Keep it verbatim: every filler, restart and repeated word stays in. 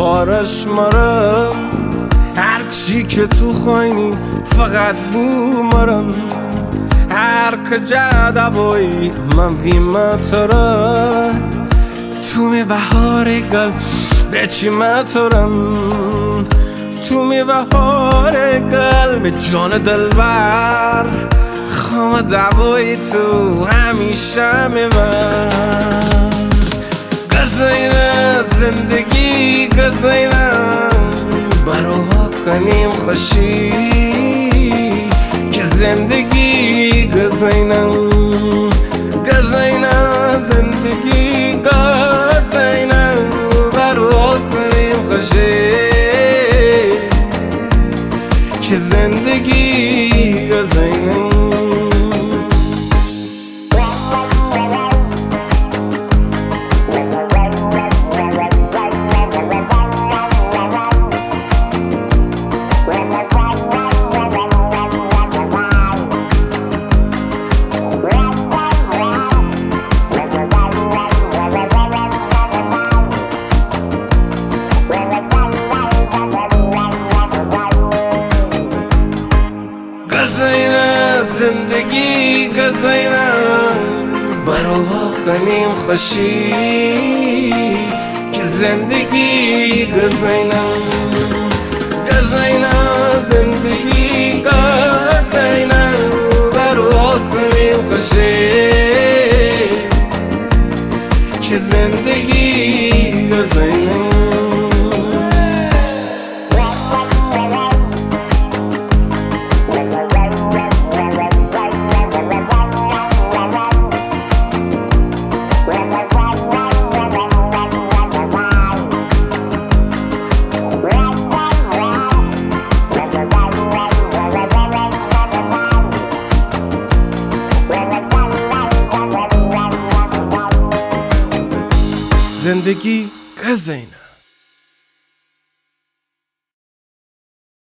پارش مرم هرچی که تو خوینی فقط بو مرم هر کجا دوایی من ویمه تره تو می بهار گل به چی مترم تو می بهار گل به جان دلبر خام دوایی تو همیشه می بر گزینه زندگی گزینه برا کنیم خوشی که زندگی گزینه گزینه زندگی گزینه برا کنیم خوشی که زندگی گزینه گزینه زندگی گزینه برا کنیم خوشی که زندگی گزینه گزینه زندگی گزینه برا کنیم خوشی که زندگی گزینه زندگی گزینه